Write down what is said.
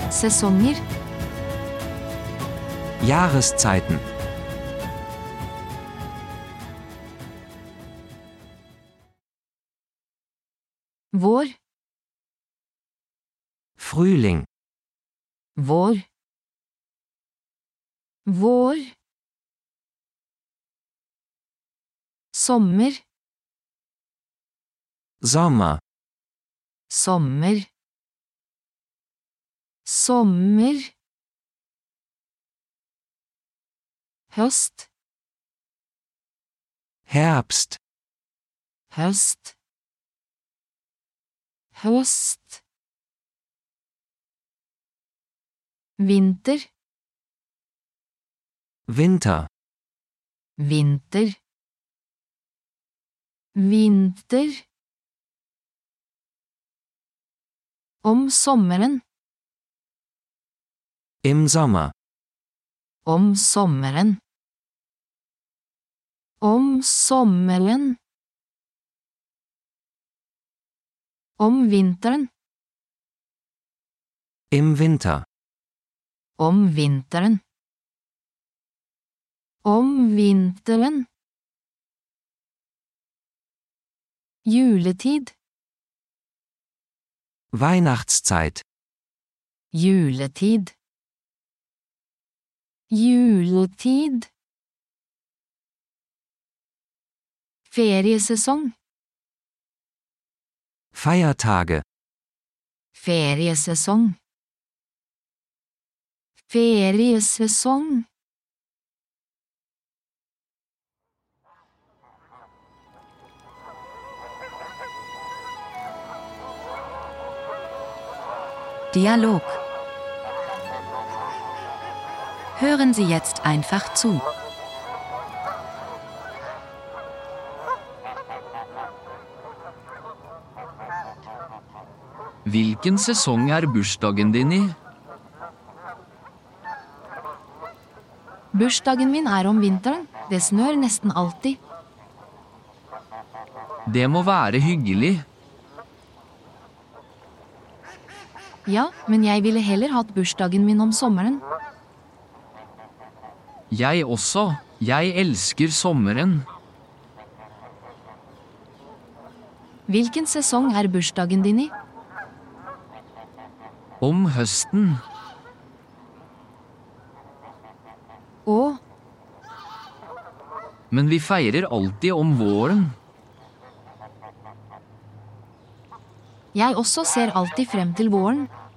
Sesonger. Jahreszeiten. Vår. Frühling. Vår. Vår. Sommer. Sommer. Sommer. Sommer. Høst. Herbst. Høst. Høst. Vinter. Winter. Vinter. Vinter. Om sommeren. Im Sommer. Om sommeren. Om sommeren. Om vinteren. Im Winter. Om vinteren. Om vinteren. Juletid. Weihnachtszeit. Juletid. Juletid. Feriesesong. Feiertage. Feriesesong. Feriesesong. Dialog. Hören Sie jetzt einfach zu. Hvilken sesong bursdagen din i? Bursdagen min om vinteren. Det snør nesten alltid. Det må være hyggelig. Ja, men jeg ville heller hatt bursdagen min om sommeren. Jeg også. Jeg elsker sommeren. Hvilken sesong bursdagen din i? Om høsten. Og Men vi feirer alltid om våren. jeg også ser alltid frem til våren.